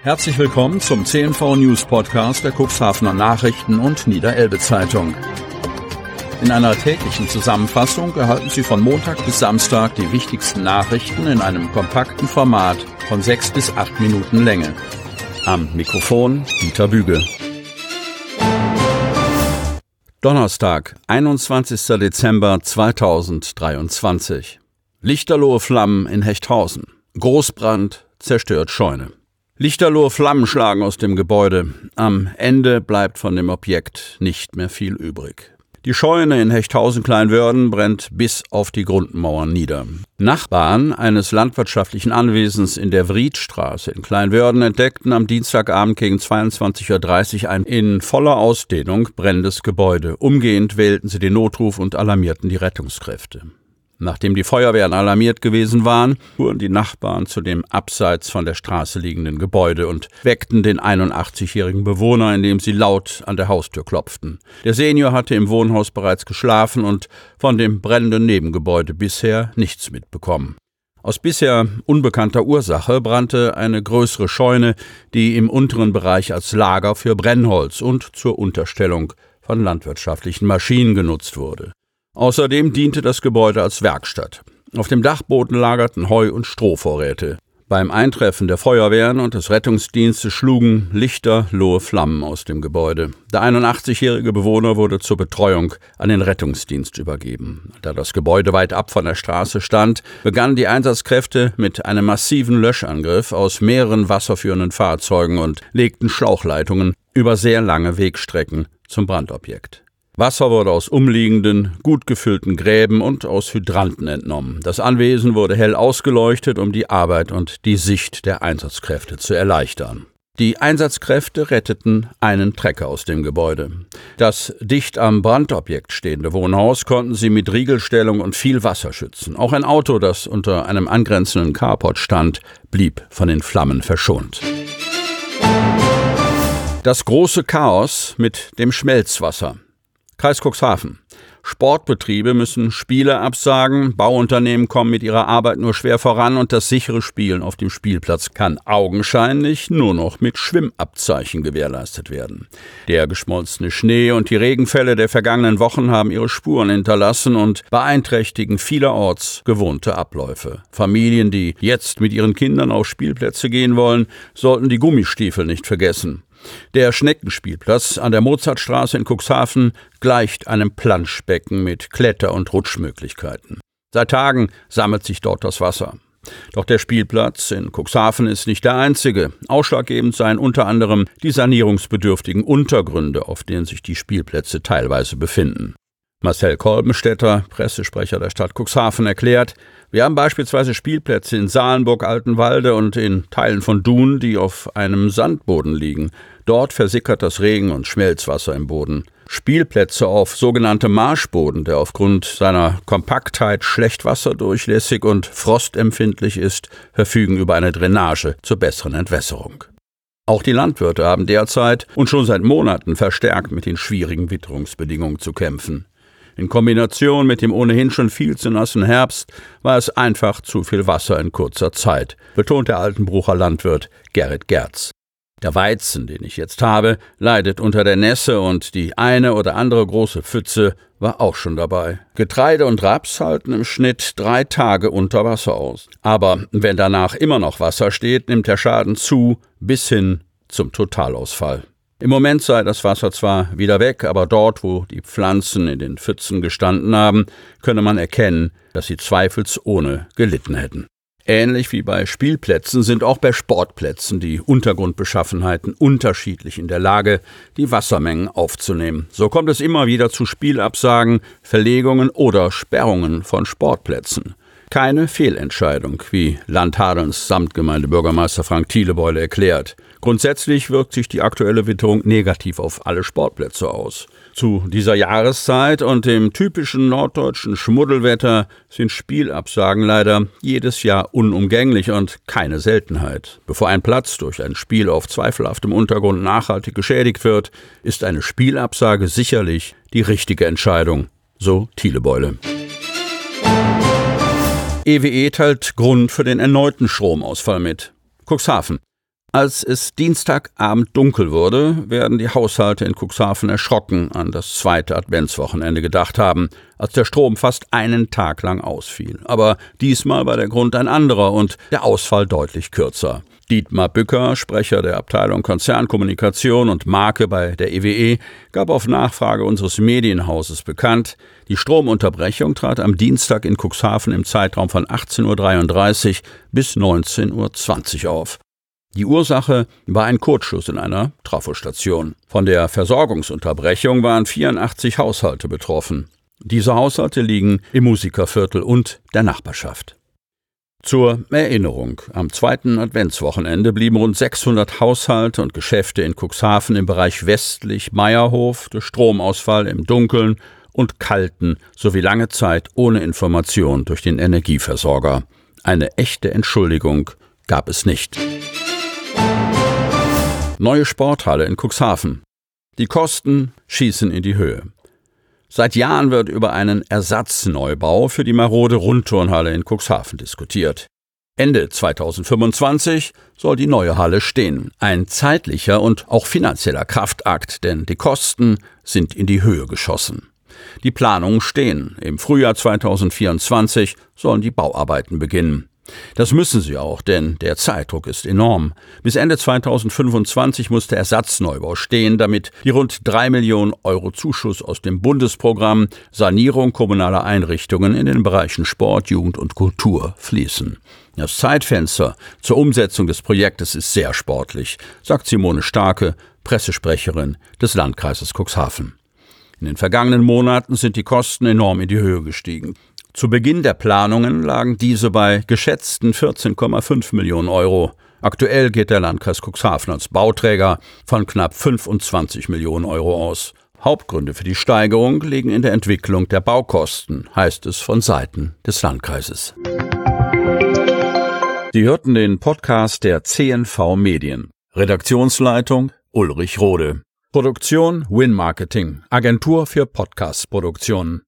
Herzlich willkommen zum CNV News Podcast der Cuxhavener Nachrichten und Niederelbe Zeitung. In einer täglichen Zusammenfassung erhalten Sie von Montag bis Samstag die wichtigsten Nachrichten in einem kompakten Format von 6 bis 8 Minuten Länge. Am Mikrofon Dieter Büge. Donnerstag, 21. Dezember 2023. Lichterlohe Flammen in Hechthausen. Großbrand zerstört Scheune. Lichterlohe Flammen schlagen aus dem Gebäude. Am Ende bleibt von dem Objekt nicht mehr viel übrig. Die Scheune in Hechthausen-Kleinwörden brennt bis auf die Grundmauern nieder. Nachbarn eines landwirtschaftlichen Anwesens in der Wriedstraße in Kleinwörden entdeckten am Dienstagabend gegen 22.30 Uhr ein in voller Ausdehnung brennendes Gebäude. Umgehend wählten sie den Notruf und alarmierten die Rettungskräfte. Nachdem die Feuerwehren alarmiert gewesen waren, fuhren die Nachbarn zu dem abseits von der Straße liegenden Gebäude und weckten den 81-jährigen Bewohner, indem sie laut an der Haustür klopften. Der Senior hatte im Wohnhaus bereits geschlafen und von dem brennenden Nebengebäude bisher nichts mitbekommen. Aus bisher unbekannter Ursache brannte eine größere Scheune, die im unteren Bereich als Lager für Brennholz und zur Unterstellung von landwirtschaftlichen Maschinen genutzt wurde. Außerdem diente das Gebäude als Werkstatt. Auf dem Dachboden lagerten Heu- und Strohvorräte. Beim Eintreffen der Feuerwehren und des Rettungsdienstes schlugen lichterlohe Flammen aus dem Gebäude. Der 81-jährige Bewohner wurde zur Betreuung an den Rettungsdienst übergeben. Da das Gebäude weit ab von der Straße stand, begannen die Einsatzkräfte mit einem massiven Löschangriff aus mehreren wasserführenden Fahrzeugen und legten Schlauchleitungen über sehr lange Wegstrecken zum Brandobjekt. Wasser wurde aus umliegenden, gut gefüllten Gräben und aus Hydranten entnommen. Das Anwesen wurde hell ausgeleuchtet, um die Arbeit und die Sicht der Einsatzkräfte zu erleichtern. Die Einsatzkräfte retteten einen Trecker aus dem Gebäude. Das dicht am Brandobjekt stehende Wohnhaus konnten sie mit Riegelstellung und viel Wasser schützen. Auch ein Auto, das unter einem angrenzenden Carport stand, blieb von den Flammen verschont. Das große Chaos mit dem Schmelzwasser. Kreis Cuxhaven. Sportbetriebe müssen Spiele absagen, Bauunternehmen kommen mit ihrer Arbeit nur schwer voran und das sichere Spielen auf dem Spielplatz kann augenscheinlich nur noch mit Schwimmabzeichen gewährleistet werden. Der geschmolzene Schnee und die Regenfälle der vergangenen Wochen haben ihre Spuren hinterlassen und beeinträchtigen vielerorts gewohnte Abläufe. Familien, die jetzt mit ihren Kindern auf Spielplätze gehen wollen, sollten die Gummistiefel nicht vergessen. Der Schneckenspielplatz an der Mozartstraße in Cuxhaven gleicht einem Planschbecken mit Kletter- und Rutschmöglichkeiten. Seit Tagen sammelt sich dort das Wasser. Doch der Spielplatz in Cuxhaven ist nicht der einzige. Ausschlaggebend seien unter anderem die sanierungsbedürftigen Untergründe, auf denen sich die Spielplätze teilweise befinden. Marcel Kolbenstädter, Pressesprecher der Stadt Cuxhaven, erklärt, wir haben beispielsweise Spielplätze in Salenburg, Altenwalde und in Teilen von Dun, die auf einem Sandboden liegen. Dort versickert das Regen- und Schmelzwasser im Boden. Spielplätze auf sogenanntem Marschboden, der aufgrund seiner Kompaktheit schlecht wasserdurchlässig und frostempfindlich ist, verfügen über eine Drainage zur besseren Entwässerung. Auch die Landwirte haben derzeit und schon seit Monaten verstärkt mit den schwierigen Witterungsbedingungen zu kämpfen. In Kombination mit dem ohnehin schon viel zu nassen Herbst war es einfach zu viel Wasser in kurzer Zeit, betont der Altenbrucher Landwirt Gerrit Gerz. Der Weizen, den ich jetzt habe, leidet unter der Nässe und die eine oder andere große Pfütze war auch schon dabei. Getreide und Raps halten im Schnitt 3 Tage unter Wasser aus. Aber wenn danach immer noch Wasser steht, nimmt der Schaden zu bis hin zum Totalausfall. Im Moment sei das Wasser zwar wieder weg, aber dort, wo die Pflanzen in den Pfützen gestanden haben, könne man erkennen, dass sie zweifelsohne gelitten hätten. Ähnlich wie bei Spielplätzen sind auch bei Sportplätzen die Untergrundbeschaffenheiten unterschiedlich in der Lage, die Wassermengen aufzunehmen. So kommt es immer wieder zu Spielabsagen, Verlegungen oder Sperrungen von Sportplätzen. Keine Fehlentscheidung, wie Landhadelns Samtgemeindebürgermeister Frank Thielebeule erklärt. Grundsätzlich wirkt sich die aktuelle Witterung negativ auf alle Sportplätze aus. Zu dieser Jahreszeit und dem typischen norddeutschen Schmuddelwetter sind Spielabsagen leider jedes Jahr unumgänglich und keine Seltenheit. Bevor ein Platz durch ein Spiel auf zweifelhaftem Untergrund nachhaltig geschädigt wird, ist eine Spielabsage sicherlich die richtige Entscheidung, so Thielebeule. EWE teilt Grund für den erneuten Stromausfall mit. Cuxhaven. Als es Dienstagabend dunkel wurde, werden die Haushalte in Cuxhaven erschrocken an das zweite Adventswochenende gedacht haben, als der Strom fast einen Tag lang ausfiel. Aber diesmal war der Grund ein anderer und der Ausfall deutlich kürzer. Dietmar Bücker, Sprecher der Abteilung Konzernkommunikation und Marke bei der EWE, gab auf Nachfrage unseres Medienhauses bekannt, die Stromunterbrechung trat am Dienstag in Cuxhaven im Zeitraum von 18:33 Uhr bis 19:20 Uhr auf. Die Ursache war ein Kurzschluss in einer Trafostation. Von der Versorgungsunterbrechung waren 84 Haushalte betroffen. Diese Haushalte liegen im Musikerviertel und der Nachbarschaft. Zur Erinnerung, am zweiten Adventswochenende blieben rund 600 Haushalte und Geschäfte in Cuxhaven im Bereich westlich Meierhof durch Stromausfall im Dunkeln und Kalten sowie lange Zeit ohne Information durch den Energieversorger. Eine echte Entschuldigung gab es nicht. Neue Sporthalle in Cuxhaven. Die Kosten schießen in die Höhe. Seit Jahren wird über einen Ersatzneubau für die marode Rundturnhalle in Cuxhaven diskutiert. Ende 2025 soll die neue Halle stehen. Ein zeitlicher und auch finanzieller Kraftakt, denn die Kosten sind in die Höhe geschossen. Die Planungen stehen. Im Frühjahr 2024 sollen die Bauarbeiten beginnen. Das müssen sie auch, denn der Zeitdruck ist enorm. Bis Ende 2025 muss der Ersatzneubau stehen, damit die rund 3 Millionen Euro Zuschuss aus dem Bundesprogramm Sanierung kommunaler Einrichtungen in den Bereichen Sport, Jugend und Kultur fließen. Das Zeitfenster zur Umsetzung des Projektes ist sehr sportlich, sagt Simone Starke, Pressesprecherin des Landkreises Cuxhaven. In den vergangenen Monaten sind die Kosten enorm in die Höhe gestiegen. Zu Beginn der Planungen lagen diese bei geschätzten 14,5 Millionen Euro. Aktuell geht der Landkreis Cuxhaven als Bauträger von knapp 25 Millionen Euro aus. Hauptgründe für die Steigerung liegen in der Entwicklung der Baukosten, heißt es von Seiten des Landkreises. Sie hörten den Podcast der CNV Medien. Redaktionsleitung Ulrich Rode. Produktion Win Marketing, Agentur für Podcast-Produktionen.